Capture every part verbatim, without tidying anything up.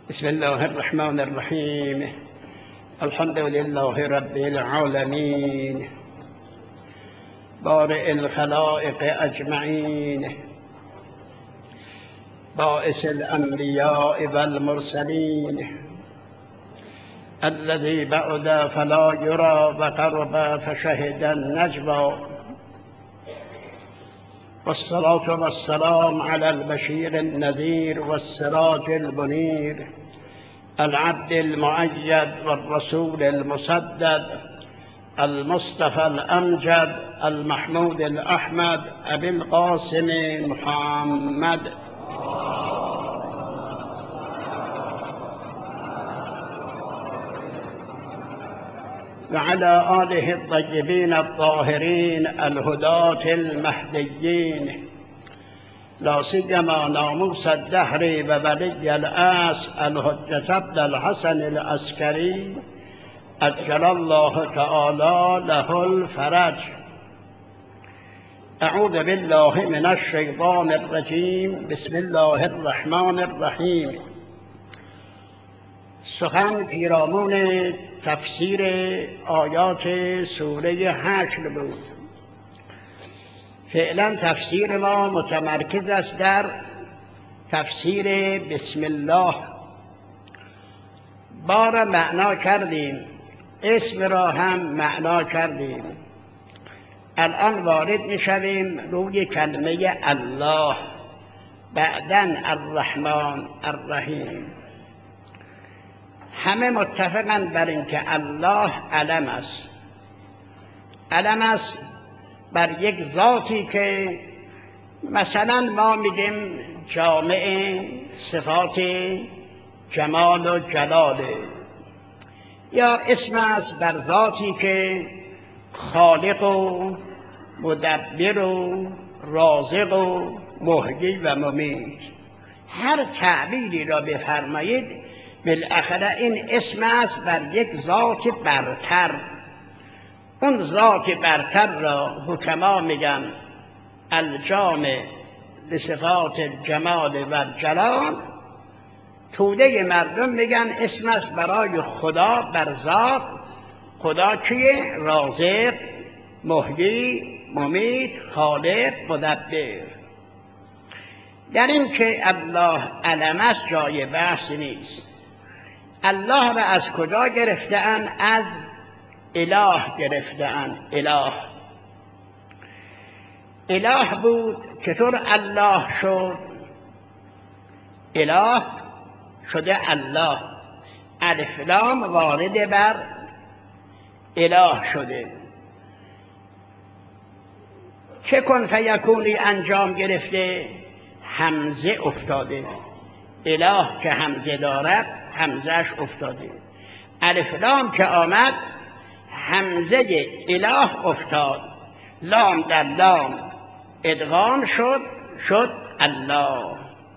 بسم الله الرحمن الرحيم. الحمد لله رب العالمين بارئ الخلائق أجمعين بائس الأنبياء والمرسلين الذي بعد فلا يرى وقرب فشهد النجوى، والصلاة والسلام على البشير النذير والسراج المنير العبد المؤيد والرسول المسدد المصطفى الأمجد المحمود الأحمد أبي القاسم محمد وعلى آله الطيبين الطاهرين الهداة المهديين، لا سيما ناموس الدهر وولي الأس الحجة بن الحسن العسكري عجل الله تعالى له الفرج. أعوذ بالله من الشيطان الرجيم. بسم الله الرحمن الرحیم. سخن پیرامون تفسیر آیات سوره حشر بود. فعلا تفسیر ما متمرکز است در تفسیر بسم الله. با را معنا کردیم، اسم را هم معنا کردیم. الان وارد میشویم روی کلمه الله، بعدن الرحمن الرحیم. همه متفقند بر اینکه الله علم است. علم است بر یک ذاتی که مثلا ما میگیم جامع صفات جمال و جلاله، یا اسم است بر ذاتی که خالق و مدبر و رازق و محیی و ممیت. هر تعبیری را بفرمایید بالاخره این اسم است بر یک ذات برتر. اون ذات برتر را حکما میگن الجامع لصفات الجمال و الجلال. توده مردم میگن اسم است برای خدا بر ذات. خدا کیه؟ رازق، محیی، ممیت، خالق، مدبر. در این که الله علم است جای بحث نیست. الله را از کجا گرفته‌اند؟ از اله گرفته‌اند. اله اله بود. چطور الله شد؟ اله شده الله. الف لام وارد بر اله شده. چه کن فیکونی انجام گرفته؟ همزه افتاده. اله که همزه دارد همزهش افتاده. الف لام که آمد همزه اله افتاد. لام در لام ادغام شد، شد الله.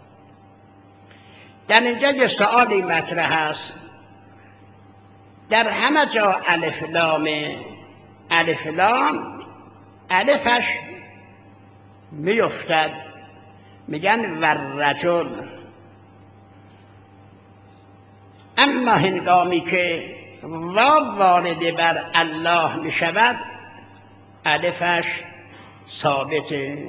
در اینجا یه سؤالی مطرح است. در همه جا الف لامه. الف لام الفش میافتد، میگن والرجل. اما هنگامی که واو وارد بر الله می شود الفش ثابته.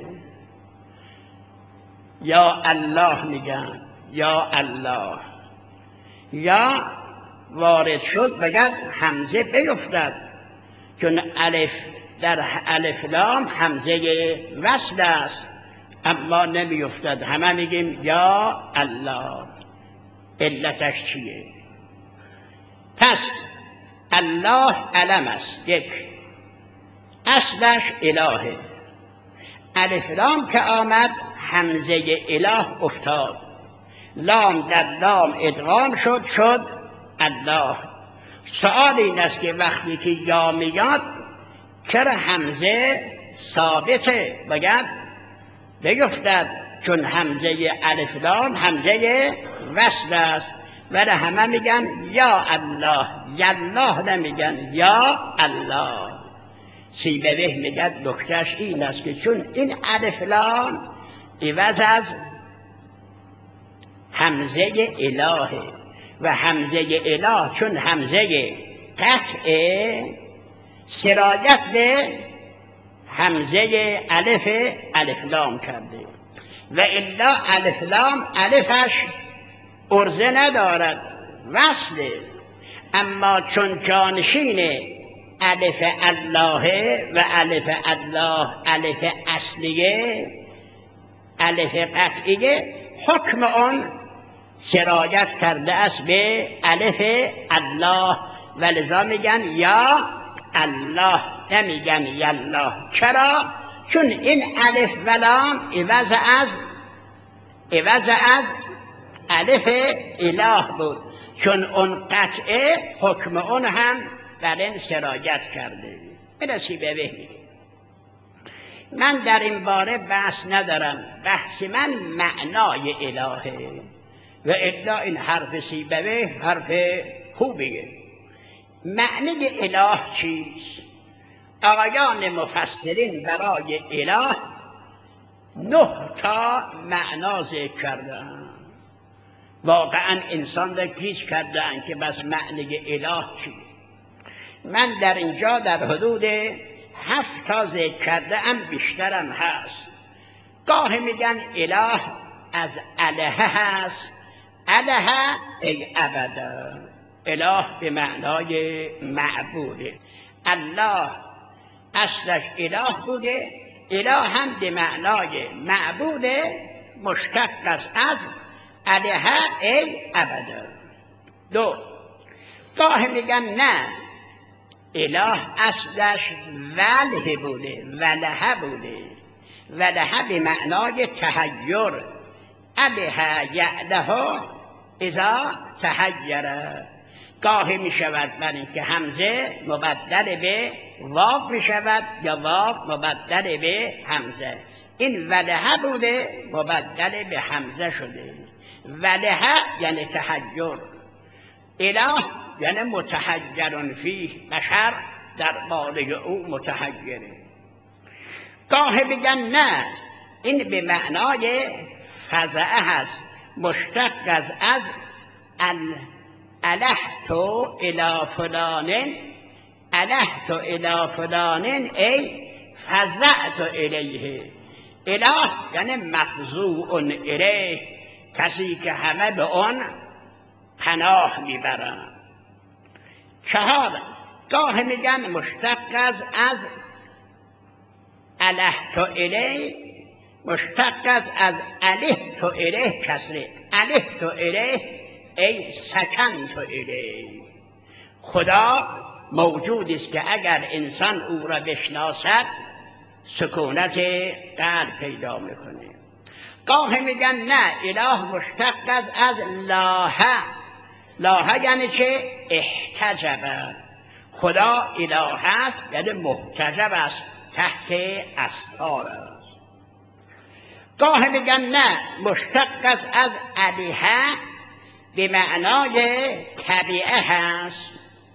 یا الله میگن، یا الله. یا وارد شد بگن همزه بیفتد، چون الف در الف لام همزه وصل است اما نمیفتد. همه میگیم یا الله. علتش چیه؟ پس الله علم است. یک، اصلش الهه. الف لام که آمد همزه اله افتاد. لام در لام ادغام شد، شد الله. سؤال این است که وقتی که یا میاد چرا همزه ثابته؟ باید بیفتد، چون همزه الف لام همزه وصل است. ولی همه میگن یا الله، یالله نمیگن، یا الله. سیبویه میگن نکتهش این است که چون این الف لام عوض از همزه الهه. و همزه اله چون همزه قطعه سرایت به همزه الف الف لام کرده و الا الف لام الفش ارزه ندارد، وصله. اما چون جانشین الف الله و الف الله الف اصلیه الف قطعیه، حکم آن سرایت کرده است به الف الله و لذا میگن یا الله، نمیگن یالله. چرا؟ چون این الف و لام عوض از عوض از الف اله بود، چون اون قطعه حکم اون هم بر این سرایت کرده. برسی به بهمی من در این باره بحث ندارم، بحث من معنای الهه و الا این حرف سیبوه حرف خوبیه. معنی اله چیست؟ آقایان مفسرین برای اله نه تا معنا ذکر کردن. واقعا انسان را گیج کردن که بس معنی اله چیه. من در اینجا در حدود هفت تا ذکر کرده ام، بیشترم هست. گاه میگن اله از اله هست، اله ای ابدا، اله به معنای معبوده. الله اصلش اله بوده، اله هم به معنای معبوده، مشتق است از اله ای ابدا. دو، گاه میگن نه، اله اصلش وله بوده، وله بوده، وله به معنای تحیر، اله یعله اذا تحیر. گاهی می شود بر اینکه همزه مبدل به واو می شود یا واو مبدل به همزه. این وله بوده مبدل به همزه شده. وله یعنی تحیر، اله یعنی متحیر فیه، بشر در باره او متحیره. گاهی بگن نه، این به معنای فزعه هست، مشتق از از الهت الی فلان، الهت الی فلان ای فزعت الیه. اله یعنی مفزوع الیه، کسی که همه به آن پناه میبرند. چهار، گاه میگن مشتق از از الهت الیه، مشتق از از الهت الیه کسره، الهت الیه ای سکنت الیه. خدا موجودی است که اگر انسان او را بشناسد سکونت قلب پیدا میکنه. گاه میگن نه، اله مشتق از از لاه، لاه یعنی که احتجب، خدا اله است یعنی محتجب است، تحت استار است. گاه میگن نه، مشتق از از الیه به معنای طبیعه هست،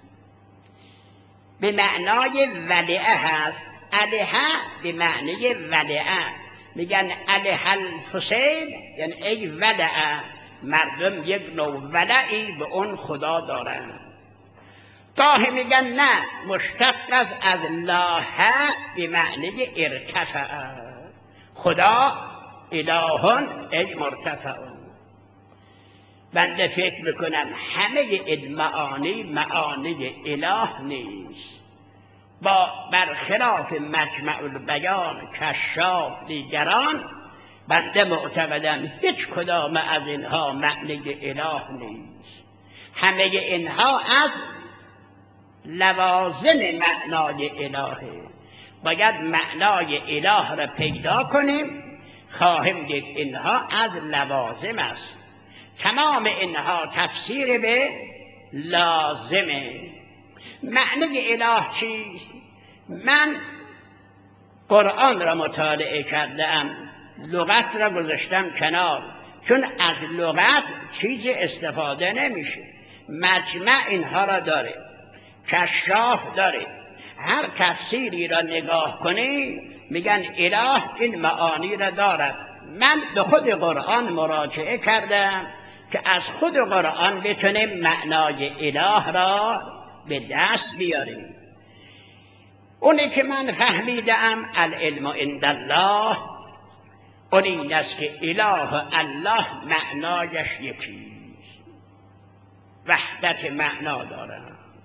به معنای ولعه هست. الیه به معنی ولعه، میگن الیه الحسین یعنی ای ولعه، مردم یک نوع ولعی به اون خدا دارن. گاهی میگن نه، مشتق از از الله به معنی ارتفع، خدا الهون ای مرتفعون. بنده فکر میکنم همه این معانی معانی اله نیست. با برخلاف مجمع البیان، کشاف، دیگران، بنده معتقدم هیچ کدام از اینها معنی اله نیست. همه اینها از لوازم معنای الهه. باید معنای اله را پیدا کنیم، خواهیم دید اینها از لوازم است. تمام اینها تفسیر به لازمه. معنی اله چیست؟ من قرآن را مطالعه کردم، لغت را گذاشتم کنار، چون از لغت چیزی استفاده نمیشه. مجمع اینها را داره، کشاف داره، هر تفسیری را نگاه کنی میگن اله این معانی را دارد. من به خود قرآن مراجعه کردم که از خود قرآن بتونیم معنای اله را به دست بیاریم. اونی که من فهمیدم العلم عند الله، اون این است که اله و الله معنایش یکیست، وحدت معنا داره.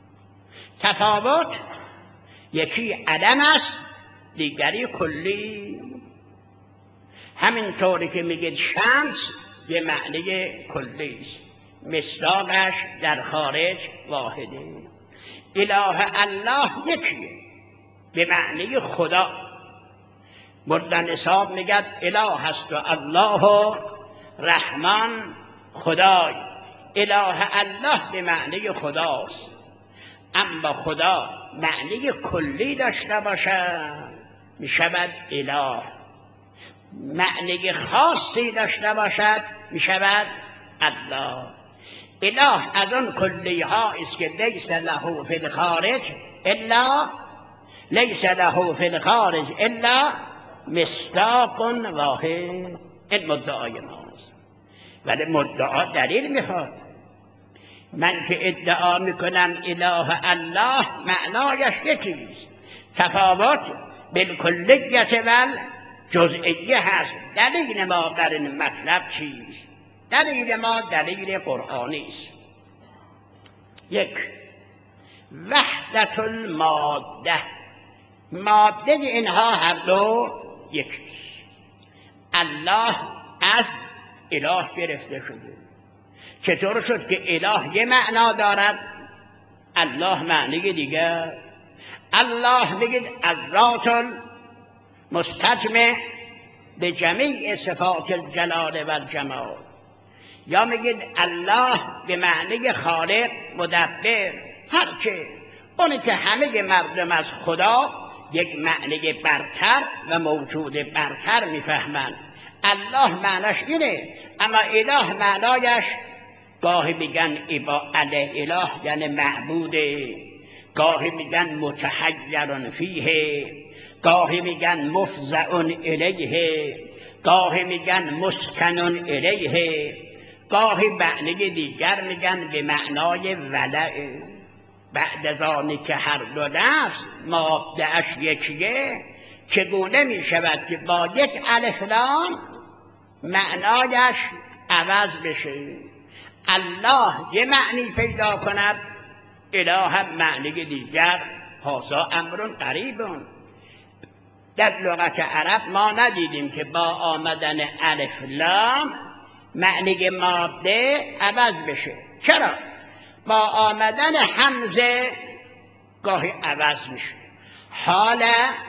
تفاوت یکی عدم است، دیگری کلی. همینطوری که میگید شمس به معنی کلی است، مصداقش در خارج واحده. اله الله یکیه به معنی خدا. مردن نصاب میگد اله هست و الله و رحمان خدای. اله الله به معنی خداست، اما خدا معنی کلی داشته باشد میشود اله، معنی خاصی داشته باشد میشود الله. اله از آن کلی ها است که لیس له فی الخارج الا لیس له فی الخارج الا مصداق واحد. این مدعای ماست، ولی مدعا دلیل میخواد. من که ادعا میکنم اله الله معنایش یکیست، تفاوت بالکلیت و جزئیه هست. دلیل ما بر این مطلب چیست؟ دلیل ما دلیل قرآنی است. یک، وحدت الماده. ماده اینها هر دو یکیست. الله از اله گرفته شده. چطور شد که اله یه معنا دارد، الله معنی دیگر؟ الله میگید از ذات مستجمع به جمیع صفات الجلال و الجمال، یا میگید الله به معنی خالق مدبر. هرچه اونی که همه مردم از خدا یک معنی برتر و موجود برتر میفهمند. الله معناش اینه، اما اله معنایش گاهی میگن ابا علیه اله یعنی معبوده، گاهی میگن متحیر فیه، گاهی میگن مفزع الیه، گاهی میگن مسکن الیه، گاهی معنی دیگر میگن به معنای ولع. بعد از آنی که هر دو لفظ ماده‌اش یکیه، چگونه میشود که با یک الف لام معنایش عوض بشه؟ الله یه معنی پیدا کند، اله هم معنی دیگر. هذا امر قریب. در لغت عرب ما ندیدیم که با آمدن الف لام معنی ماده عوض بشه. چرا؟ با آمدن حمزه گاهی عوض میشه. حال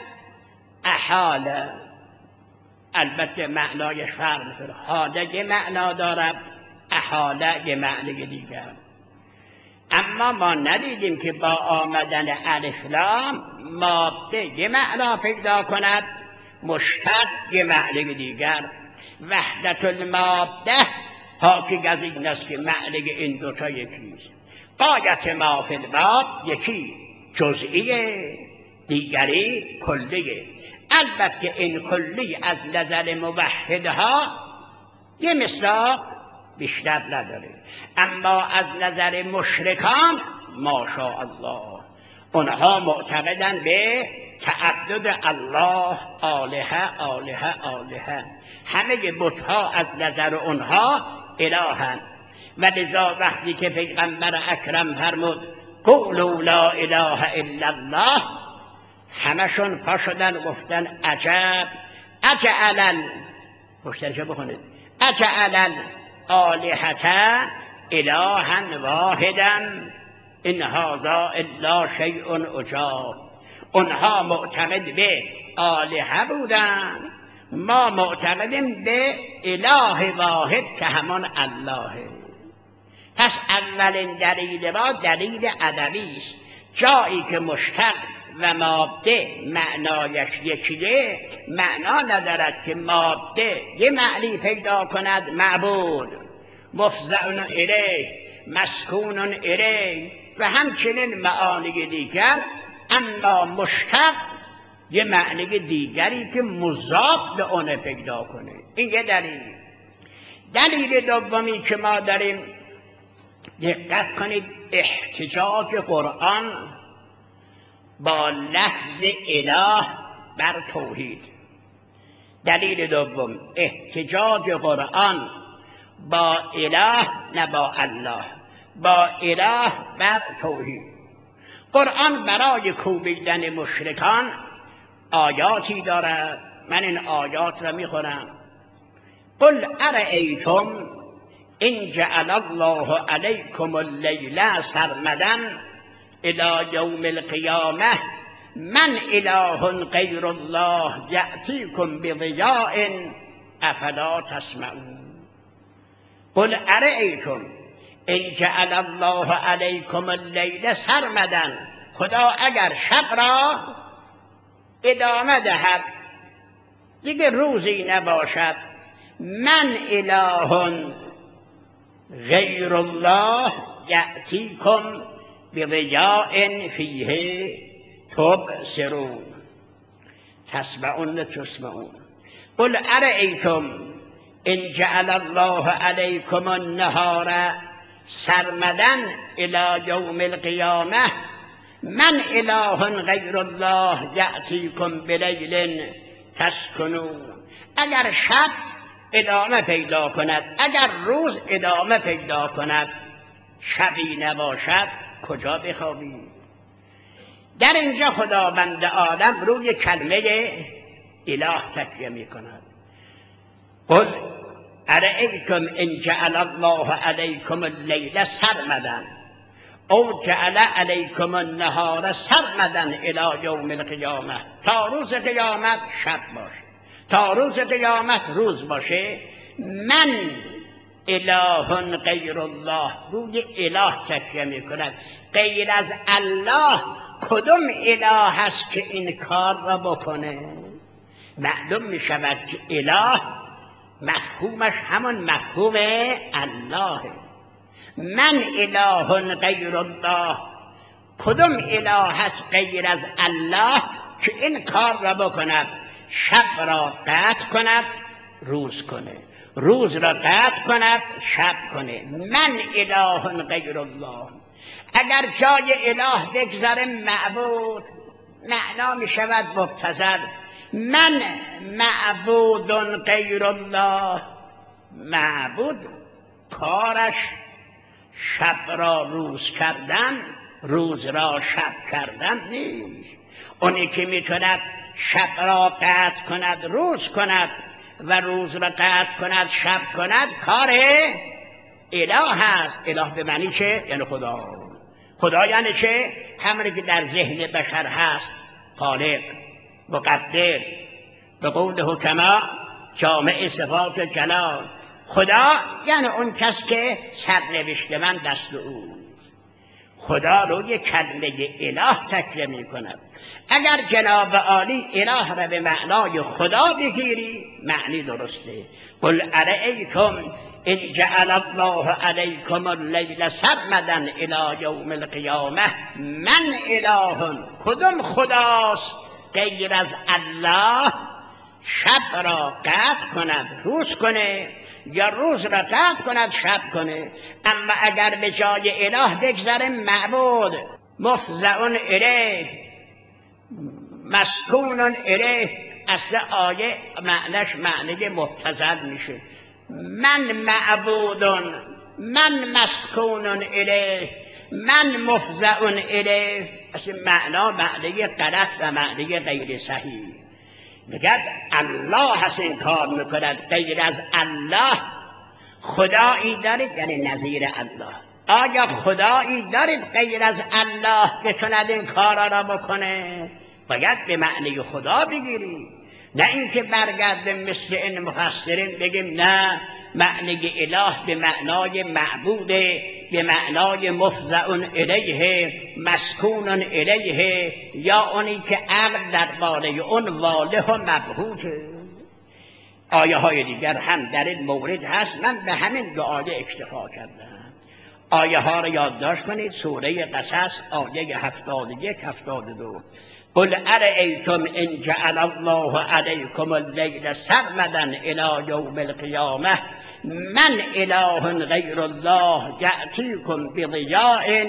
احال، البته معنایش فرق میکنه. حاله یه معنا دارد، احاله یه معنی دیگر. اما ما ندیدیم که با آمدن الف لام ماده یه معنا پیدا کند، مشتق یه معنی دیگر. وحدت الماده حاکی از این است که معنی این دوتا یکیست. غایت ما فی الباب یکی جزئیه، دیگری کلیه. البته این کلی از نظر موحدها یه مصداق بیشتر نداره، اما از نظر مشرکان ماشاءالله اونها معتقدن به تعدد الله، آلهه آلهه آلهه. همه بتها از نظر اونها الهن. و لذا وقتی که پیغمبر اکرم فرمود قولوا لا اله الا الله، همشون پا شدن گفتن عجب، اجعل پشترشو بخونید، اجعل آلهة الها واحدا ان هذا الا شیء عجاب. اونها معتقد به آلهه بودن، ما معتقدیم به اله واحد که همان اللهه. پس اولین دلیل ما دلیل ادبی است. جایی که مشتق و ماده معنایش یکیه، معنا ندارد که ماده یه معنی پیدا کند، معبود، مفزع الیه، مسکون الیه و همچنین معانی دیگر، اما مشتق یه معنی دیگری که مضاف به اون پیدا کنه. این یه دلیل. دلیل دومی که ما داریم، دقت کنید، احتجاج قرآن با لفظ اله بر توحید. دلیل دوم، احتجاج قرآن با اله نه با الله، با اله بر توحید. قرآن برای کوبیدن مشرکان آیاتی دارد. من این آیات را میخونم. قل ارأیتم ان جعل الله علیکم اللیل سرمدا الی یوم القیامه من اله غیر الله یأتیکم بضیاء افلا تسمعون. قل ارأیتم ان جعل الله علیکم اللیل سرمدا، خدا اگر شب را ادامه دهد، دیگه روزی نباشد، من اله غیر الله یأتیکم بضیاء فیه تبصرون تسمعون تسمعون. قل ارأیتم ان جعل الله علیکم النهار سرمدا الی یوم القیامه من اله غیر الله یأتیکم بلیل تسکنون. اگر شب ادامه پیدا کند، اگر روز ادامه پیدا کند، شبی نباشد، کجا بخوابید؟ در اینجا خداوند عالم روی کلمه اله تکیه می کند. قل ارأیتم ان جعل الله علیکم اللیل سرمدا او جعل علیکم النهار سرمدا الی یوم القیامه، تا روز قیامت شب باشه، تا روز قیامت روز باشه، من اله غیر الله، روی اله تکیه می کند. غیر از الله کدوم اله هست که این کار را بکنه؟ معلوم می شود که اله مفهومش همون مفهوم الله. من اله غیر الله، کدوم اله هست غیر از الله که این کار را بکند؟ شب را قطع کند روز کنه، روز را قطع کند شب کنه. من اله غیر الله. اگر جای اله بگذره معبود، معنا می شود مبتذل. من معبود غیر الله، معبود کارش شب را روز کردن، روز را شب کردن نیست. اونی که میتواند شب را قطع کند روز کند و روز را قطع کند شب کند، کار اله هست. اله به معنی چه؟ یعنی خدا. خدا یعنی چه؟ همونی که در ذهن بشر هست، خالق، مقدر، به قول حکما جامع صفات جلال. خدا یعنی اون کس که سرنوشت من دست اوست. خدا روی کلمه اله تکیه می کند. اگر جناب عالی اله را به معنای خدا بگیری، معنی درسته. قل ارأیتم ان جعل الله علیکم اللیل سرمدا الی یوم القیامه من اله، کدوم خداست غیر از الله شب را قطع کند روز کنه یا روز را قطع کند شب کنه؟ اما اگر به جای اله بگذره معبود، مفزعون الیه، مسکون الیه، اصل آیه معنیش معنی مبتذل میشه. من معبودون، من مسکون الیه، من مفزعون الیه، اصل معنا معنی غلط و معنی غیر صحیح. میگه الله هست این کار میکند. غیر از الله خدایی دارید یعنی نظیر الله. آیا خدایی دارید غیر از الله بتواند این کارا را بکنه؟ باید به معنی خدا بگیری، نه اینکه برگردیم مثل این مفسرین بگیم نه معنی اله به معنای معبوده، به معنای مفزعون الیه، مسکون الیه، یا اونی که عقل درباره اون واله و مبهوته. آیه های دیگر هم در این مورد هست. من به همین دو آیه اکتفا کردم. آیه ها را یادداشت کنید. سوره قصص آیه هفتاد و یک هفتاد و دو. قل ارأیتم ان جعل الله علیکم اللیل سرمدا الی یوم القیامه من اله غیر الله یأتیکم بضیاء.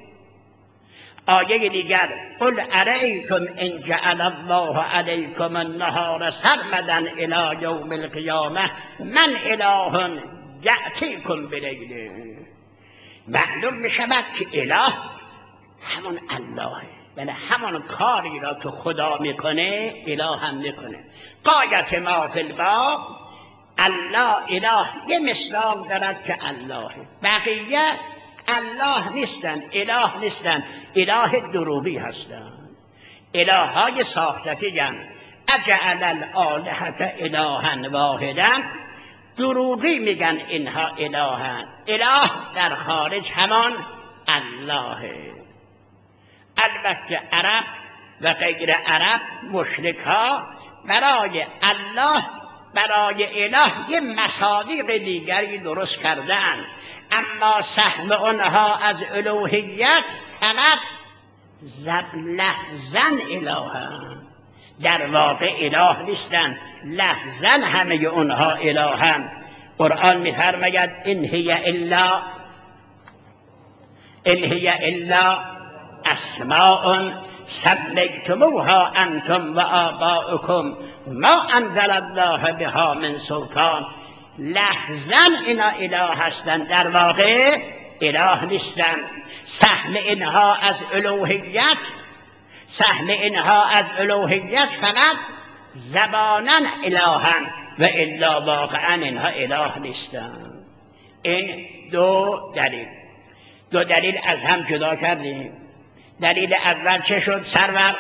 آیه دیگر قل ارأیتم ان جعل الله علیکم النهار سرمدا الی یوم القیامه من اله یأتیکم بلیل. معلوم می شود که اله همون اللهه، یعنی همون کاری را که خدا میکنه اله هم میکنه. غایت ما فی الباب الله اله یه مثال دارد که اللهه، بقیه الله نیستن، اله نیستن، اله دروغی هستن، اله های ساختگی هستند. اجعل الآلهة الها واحدا، دروغی میگن اینها الهن. اله در خارج همان اللهه. البته عرب و غیر عرب مشرک ها برای الله، برای اله یه مصادیق دیگری درست کردن، اما سهم آنها از الوهیت فقط زب لفظن الهن، در واقع اله نیستن، لفظن همه اونها الهن. قرآن می‌فرماید ان هی الا ان هی الا اسماء سمیتموها انتم و آباؤکم ما انزل الله بها من سلطان. لفظن اینا اله هستند، در واقع اله نیستند. سهم اینها از الوهیت، سهم اینها از الوهیت فقط زبانن الهن و الا واقعا اینها اله نیستند. این دو دلیل دو دلیل از هم جدا کردیم. دلیل اول چه شد سرور؟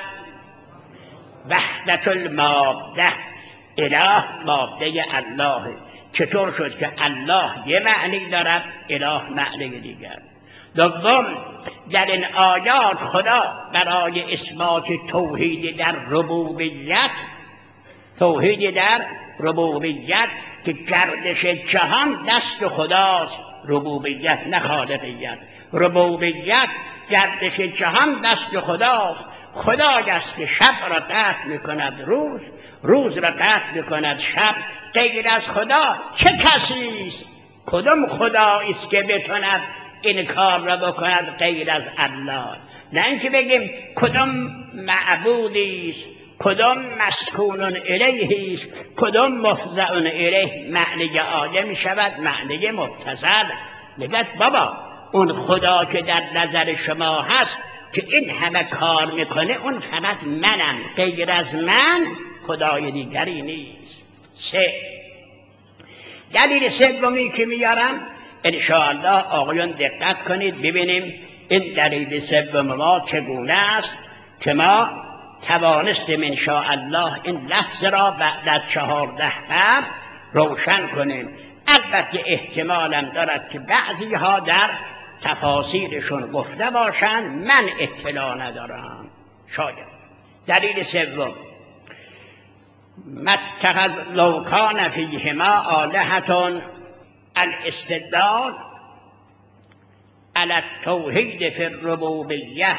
وحدت الماده، اله ماده الله. چطور شد که الله یه معنی دارد اله معنی دیگر؟ دوم، در این آیات خدا برای اثبات توحید در ربوبیت، توحید در ربوبیت که گردش جهان دست خداست، ربوبیت نه خالقیت، ربوبیت گردش جهان دست خداست. خدای است که شب را قطع میکند روز، روز را قطع میکند شب. غیر از خدا چه کسی است؟ کدام خدایی است که بتواند این کار را بکند غیر از الله؟ نه اینکه بگیم کدام معبودی است، کدام مسکون الیه است، کدام مفزع الیه. معنی آیه می شود معنی مبتذل. میگد بابا اون خدا که در نظر شما هست که این همه کار میکنه، اون فقط منم، غیر از من خدای دیگری نیست. سه، دلیل سومی که میارم انشاءالله آقایان دقت کنید ببینیم این دلیل سوم ما چگونه است که ما توانستیم انشاءالله این لفظ را بعد از چهارده باب روشن کنیم. البته احتمالم دارد که بعضی ها در تفاسیرشون گفته باشند، من اطلاع ندارم، شاید. دلیل سوم، متخذ لو کان فیهما آلهة، الاستدلال على التوحید فی الربوبیه.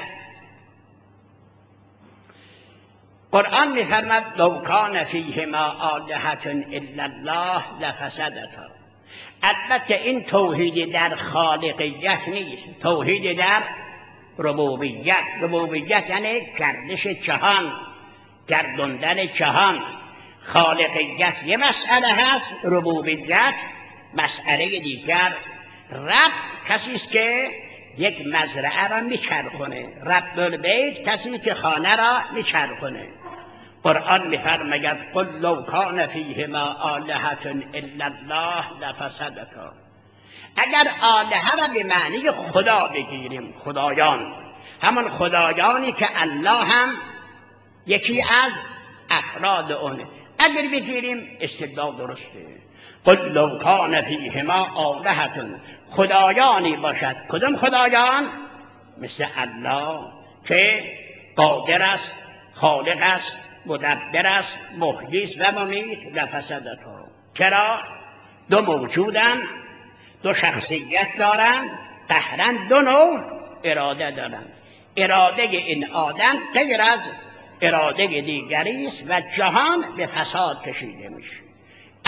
قرآن می‌فرماید لو کان فیهما آلهة الا الله لفسدتا. البته این توحید در خالقیت نیست، توحید در ربوبیت. ربوبیت یعنی گردش جهان، گردوندن جهان. خالقیت یه مسئله هست، ربوبیت مسئله دیگر. رب کسی است که یک مزرعه را میچرخونه، رب البیت کسی که خانه را میچرخونه. قرآن میفرماید قل لو کان فیهما آلهة الا الله لفسدتا. اگر آلهه را به معنی خدا بگیریم، خدایان، همون خدایانی که الله هم یکی از افراد اونه، اگر بگیریم استدلال درسته. قل لو کان فیهما آلهة، خدایانی باشد. کدام خدایان؟ مثل الله که قادر است، خالق است، مدبر است، محیی است و ممیت. لفسدتا. چرا؟ دو موجودن، دو شخصیت دارند، قهرن دو نوع اراده دارند. اراده این آدم غیر از اراده دیگری است و جهان به فساد کشیده میشه.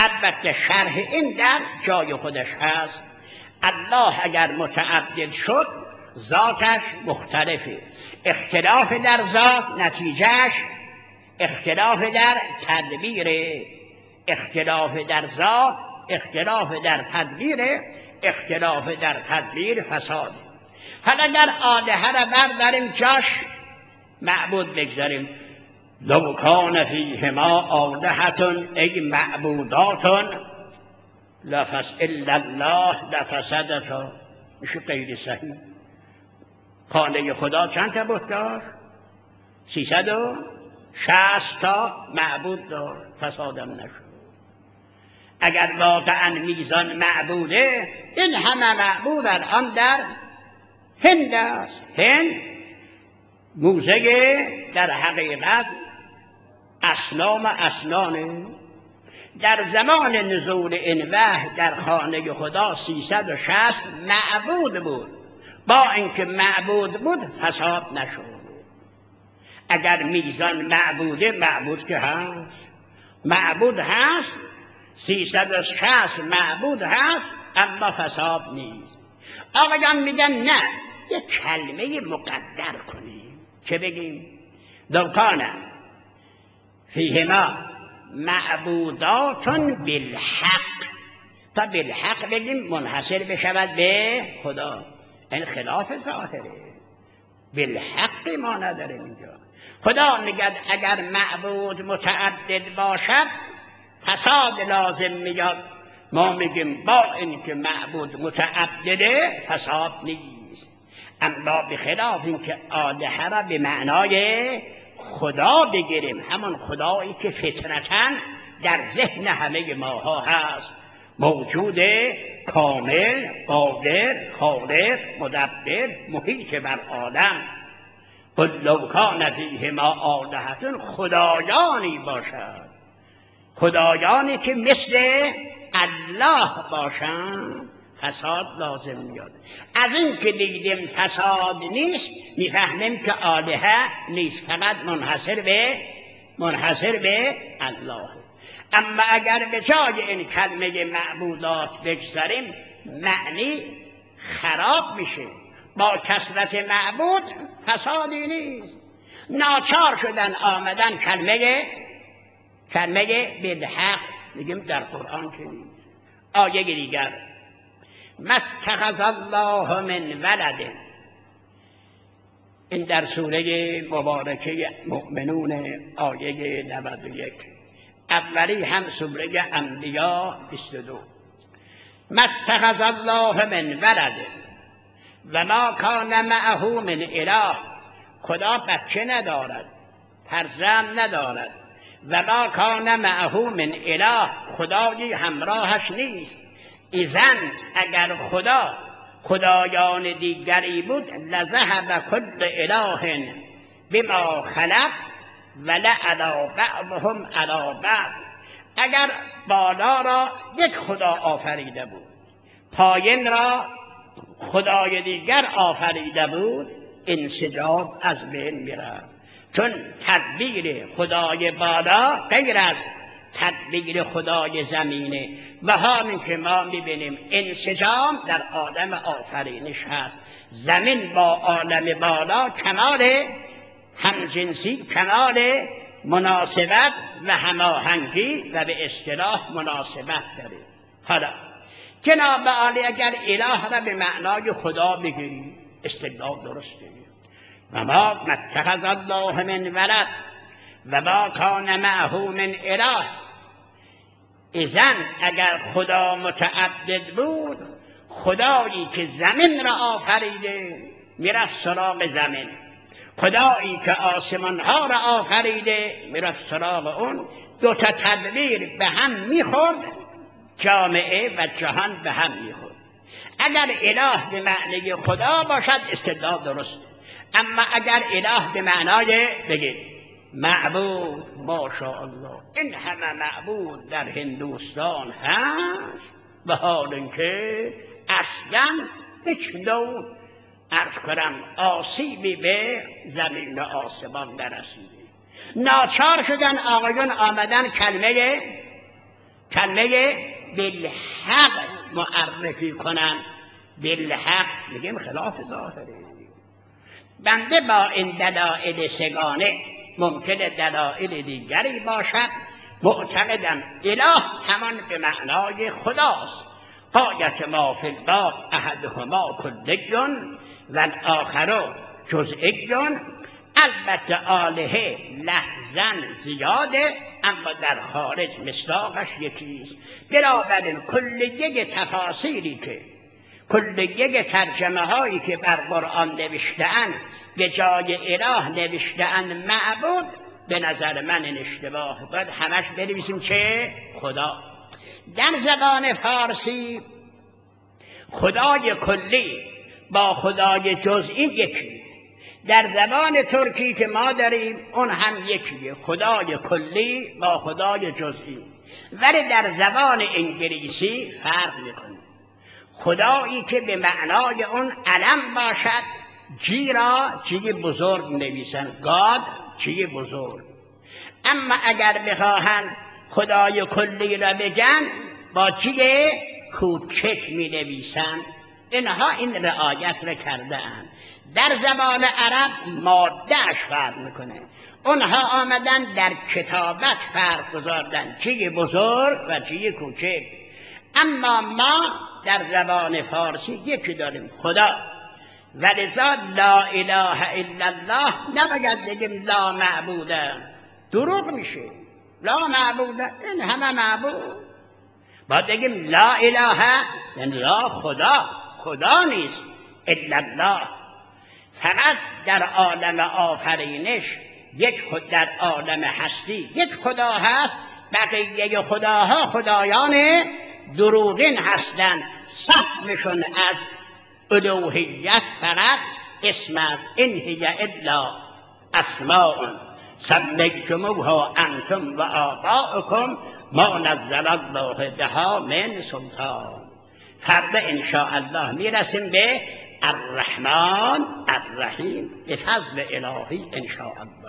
البته شرح این در جای خودش هست. الله اگر متعدد شد ذاتش مختلفه، اختلاف در ذات نتیجهش اختلاف در تدبیر، اختلاف در ذات اختلاف در تدبیر، اختلاف در تدبیر فساد. حالا اگر آلهه را برداریم جاش معبود بگذاریم، لو کان فیهما آلهة ای معبودات لفس الا الله لفسدتا. میشه غیر صحیح. خانه خدا چند تا بت داشت؟ سیصد و شصت تا معبود داشت، فسادم نشد. اگر واقعا میزان معبوده، این همه معبود الان در هند است. هند موزه در حقیقت اصنام اصنانه. در زمان نزول این وحی در خانه خدا سیصد و شصت معبود بود، با اینکه معبود بود فساد نشد. اگر میزان معبوده، معبود که هست، معبود هست، سیصد و شصت معبود هست، اما فساد نیست. آقایان میگن نه، یک کلمه مقدر کنیم. چه بگیم؟ لو کان فیهما معبودات بالحق. تا بالحق بگیم منحصر بشود به خدا، این خلاف ظاهره. بالحق ما نداریم اینجا. خدا میگه اگر معبود متعدد باشد فساد لازم میاد. ما میگیم با اینکه معبود متعدده فساد نیست، اما بخلاف اینکه آلهه را به معنای خدا بگیریم، همون خدایی که فطرتاً در ذهن همه ماها هست، موجود کامل، قادر، خالق، مدبر، محیط بر عالم. قل لو کان فیهما آلهة، خدایانی باشد، خدایانی که مثل الله باشند، فساد لازم میاد. از این که دیدیم فساد نیست، میفهمیم که آلهه نیست، فقط منحصر به منحصر به الله. اما اگر به جای این کلمه معبودات بگذاریم، معنی خراب میشه. با کثرت معبود فسادی نیست. ناچار شدن آمدن کلمه کلمه بالحق، میگیم در قرآن که نیست. آیه دیگر ما اتخذ الله من ولد، این در سوره مبارکه مؤمنون آیه نود و یک، اولی هم سوره انبیا بیست و دو. ما اتخذ الله من ولد و ما کان معه من اله. خدا بچه ندارد، فرزند ندارد. و ما کان معه من اله، خدایی همراهش نیست. اذن اگر خدا خدایان دیگری بود، لذهب کل اله بما خلق ولعلی بعضهم علی بعض. اگر بالا را یک خدا آفریده بود، پایین را خدای دیگر آفریده بود، انسجام از بین میرفت. چون تدبیر خدای بالا غیر از تدبیر خدای زمینه. و همین که ما میبینیم انسجام در عالم آفرینش هست. زمین با عالم بالا کمال همجنسی، کمال مناسبت و هماهنگی و به اصطلاح مناسبت داره. حالا جناب عالی اگر اله را به معنای خدا بگیریم، استدلال درسته. و ما اتخذ الله من ولد و ما کان معه من اله. اذن اگر خدا متعدد بود، خدایی که زمین را آفریده میرفت سراغ زمین، خدایی که آسمان ها را آفریده میرفت سراغ اون. دو تا تدبیر به هم میخورد، جامعه و جهان به هم میخورد. اگر اله به معنی خدا باشد استدلال درست، اما اگر اله به معنای بگید معبود، ماشاءالله این همه معبود در هندوستان هست، به حال اینکه اصلا هیچ نوع عرض کنم آسیبی به زمین و آسمان نرسیده. ناچار شدن آقایون آمدن کلمه کلمه بالحق معرفی کنن. بالحق میگیم خلاف ظاهره. بنده با این دلائل سگانه، ممکن دلائل دیگری باشد، معتقدم اله همان به معنای خداست. غایت ما فی الباب احدهما کلیون و الاخر جزئیون. البته آلهه لفظاً زیاده، اما در خارج مصداقش یکیست. بنابراین کلیه تفاسیری که کلیه ترجمه هایی که بر قرآن نوشته‌اند به جای اله نوشته‌اند معبود، به نظر من این اشتباه. باید همش بنویسیم چه؟ خدا. در زبان فارسی خدای کلی با خدای جزئی یکیه. در زبان ترکی که ما داریم اون هم یکیه، خدای کلی با خدای جزئی. ولی در زبان انگلیسی فرق میکنه. خدایی که به معنای اون علم باشد، جی را جی بزرگ نویسن، گاد جی بزرگ. اما اگر بخواهن خدای کلی را بگن، با جی کوچک می نویسن. اینها این رعایت را کرده اند. در زبان عرب مادهش فرق میکنه. اونها آمدن در کتابت فرق گذاردن، جی بزرگ و جی کوچک. اما ما در زبان فارسی یکی داریم، خدا. ولذا لا اله الا الله نباید بگیم لا معبوده، دروغ میشه. لا معبوده این همه معبود. باید بگیم لا اله یعنی لا خدا، خدا نیست الا الله. فقط در عالم آفرینش یک خود، در عالم هستی یک خدا هست، بقیه خداها خدایان دروغین هستند. سهمشون از الوهیت فقط اسم است. این هی الا اسماء سمیتموها انتم و آباؤکم ما نزل الله بها من سلطان. فردا ان شاء الله میرسیم به الرحمن الرحیم به فضل الهی ان شاء الله.